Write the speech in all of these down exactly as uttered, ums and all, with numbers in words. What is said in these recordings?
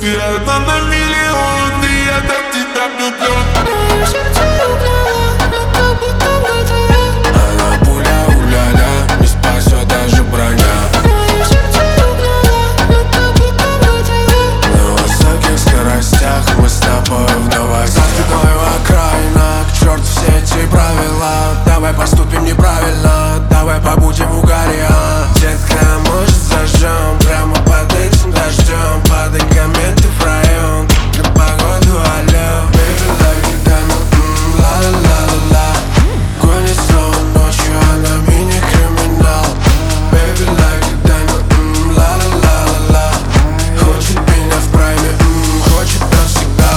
Ты одна на миллион, и я так в тебя влюблен. Мое сердце угнала, но как будто бы твоя. Она пуля, уля-ля, не спасет даже броня. Мое сердце угнала, но как будто бы твоя. На высоких скоростях мы с тобой в новостях. Мою окраина, к черту все эти правила. Давай поступим неправильно, давай побудем в угаре, а? Детка, может зажжем прямо под этим дождем, под комменты в район, на погоду алло. Baby, like you diamond, mm, ла-ла-ла-ла-ла. Гонит снова ночью, она мини-криминал. Baby, like you diamond, mm, ла-ла-ла-ла-ла. Хочет меня в прайме, mm, хочет навсегда.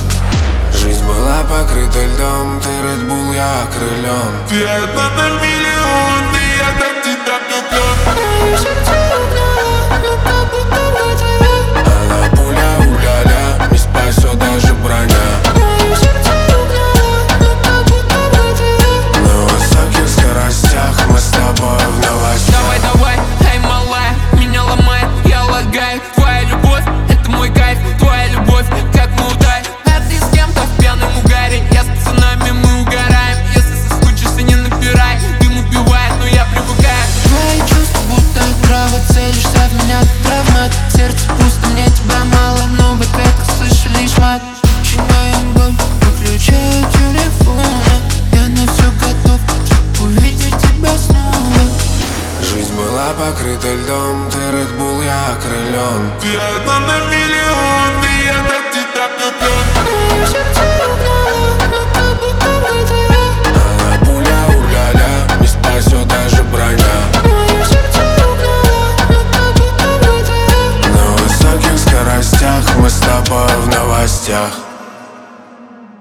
Жизнь была покрыта льдом, ты Red Bull, я окрылен. Ты одна на миллион, и я так в тебя влюблен. Мое сердце угнала, но как будто бы твоя. Она пуля, уля-ля, не спасет даже броня. Мое сердце угнала, но как будто бы твоя. На высоких скоростях мы с тобой в новостях. Давай, давай, эй, малая, меня ломает, я лагаю. Твоя любовь, это мой кайф, твоя любовь, как Мудай. А ты с кем-то в пьяном угаре, я с пацанами, мы угораем. Если соскучишься, не напирай, дым убивает, но я привыкаю. Твои чувства будто трава, целишься в меня, травмат. Сердце пусто, мне тебя мало, но в ответах слышу лишь мат. Начинаем боль, выключаю телефон. Я на все готов, увидеть тебя снова. Жизнь была покрыта льдом, ты Red Bull, я окрылен. Ты одна на миллион, и я так в тебя влюблен. Мое сердце угнала, но как будто бы твоя. Она пуля, уля-ля, не спасет даже броня. Мое сердце угнала, но как будто бы твоя. На высоких скоростях мы с тобой в новостях.